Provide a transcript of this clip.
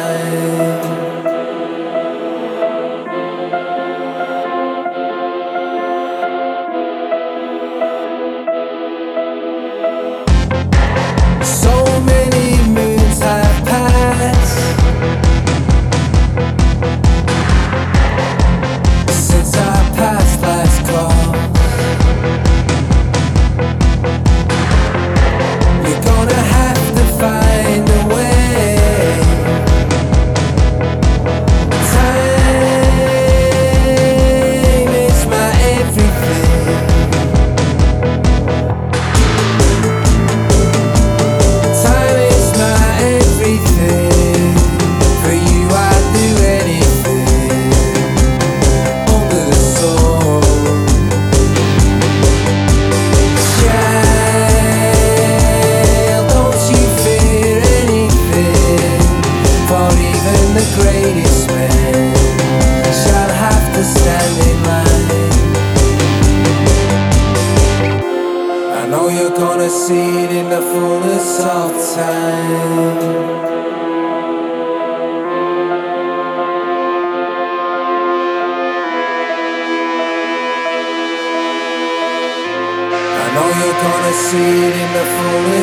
time. So many moons have passed since our past last cross. You're gonna have to find a way. Time is my everything. Time is my everything. For you I'd do anything under the sun. Child, don't you fear anything, for even the greatest men shall have to stand in line. I know you're gonna see it in the fullness of time. I know you're gonna see it in the fullness